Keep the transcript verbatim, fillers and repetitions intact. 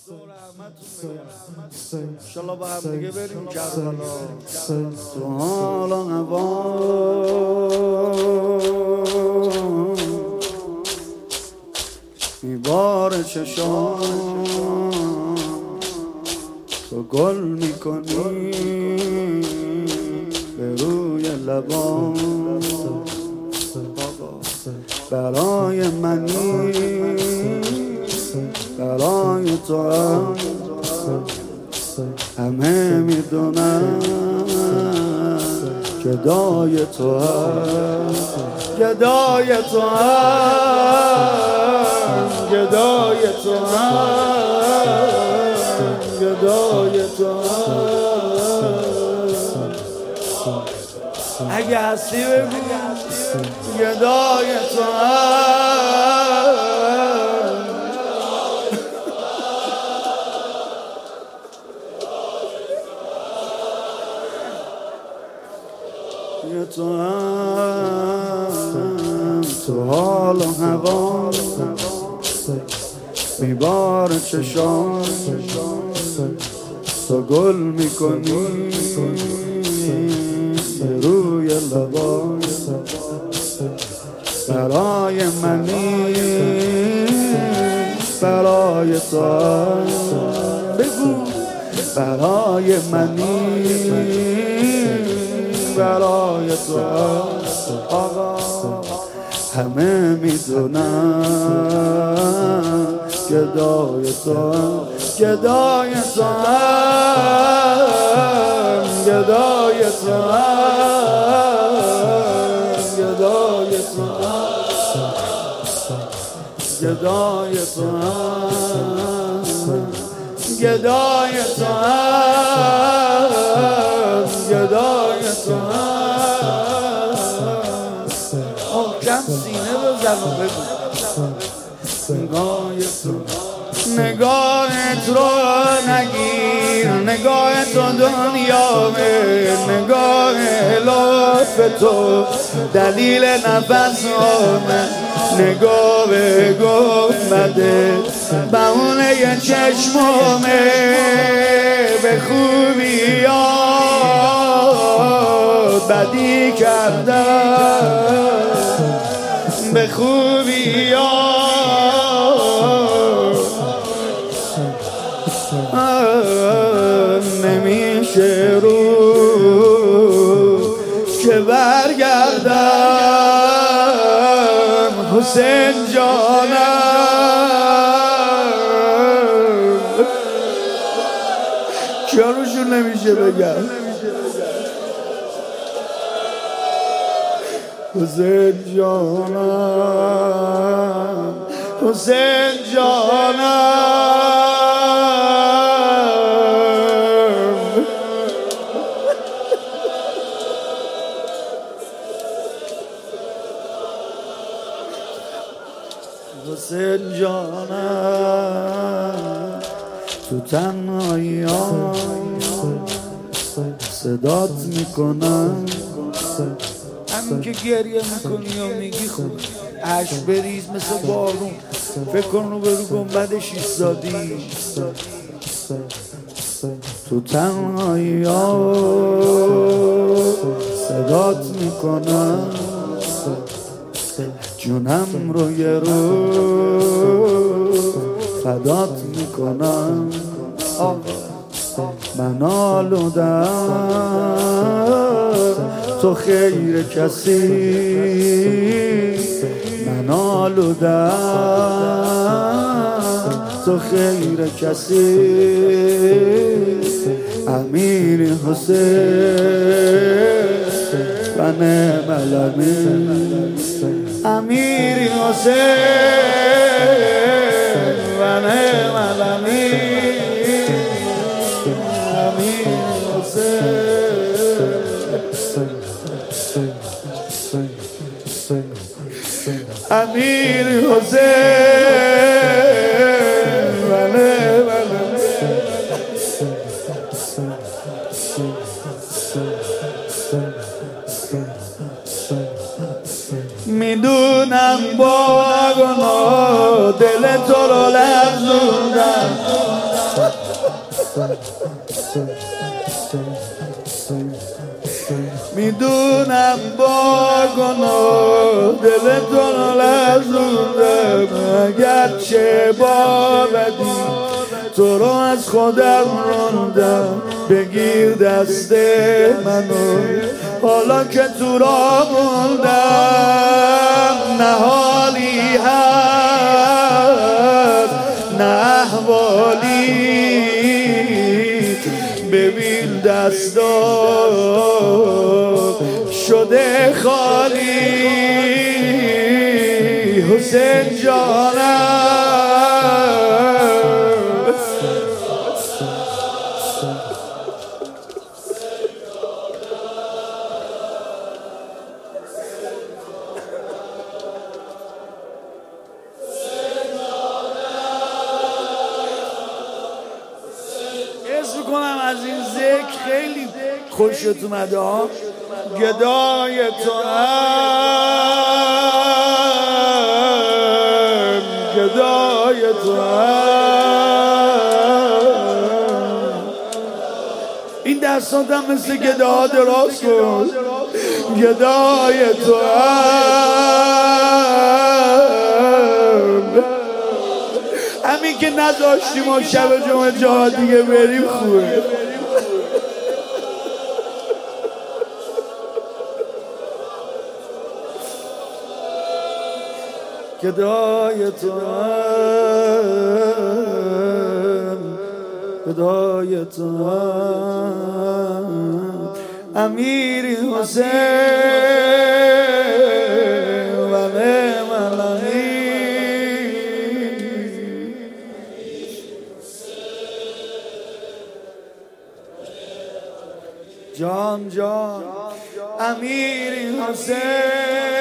انشالله با هم دیگه بریم کربلا. تو حال و هوا میباره چشام، تو گل میکنی به روی لبام، برای منی برای تو هم همه میدونم گدای تو هم گدای تو هم گدای تو هم گدای تو هم اگه هستی بگو گدای تو هم تو هم تو حال و هوا میبار چشام، تو گل میکنی روی لبا، برای منی برای تو بگو برای منی برای تو آقا همه میدونم گدای تو گدای تو گدای تو گدای تو گدای تو گدای تو گدای تو محکم سینه بزن و بگو نگاه تو نگاهت رو نگیر، نگاه تو دنیامه، نگاه لطف تو دلیل نفس آمه، نگاه گمده بهونه چشمامه به خوبیات بدی کردم به خوبیات نمیشه رو که برگردم حسین جانم کیا روشون نمیشه بگم حسین جانم حسین جانم حسین جانم تو تنهایی ها صدات میکنم همین که گریه میکنی و میگی خوب عشق بریز مثل بارون فکر کن رو برو گنبدش ایستادی تو تنهایی ها صدات میکنم جونم رو یه رو فدات میکنم من آلودم تو خیر کسی من آلودم تو خیر کسی امیر حسین و نعم الامین امیر حسین و نعم الامین امیر حسین امیر حسین و نعم میدونم با گناه دل تو رو لرزوندم میدونم با گناه دلتون لرزوندم، اگرچه با بدی تو رو از خودم راندم. بگیر دست منو حالا که تو را موندم، نه حالی هست نه احوالی. ببین دستان شده خالی، حسین جانم. حس میکنم از این ذکر خیلی خوشت اومده ها. گدای تو هم، گدای تو هم. این دستات هم مثل گداها دراز کن. گدای تو هم، همین که نداشتیم و شب جمعه جا دیگه بریم خوبه. گدای تو هم، گدای تو هم. امیری حسین و نعم الامیر. جان جان امیری حسین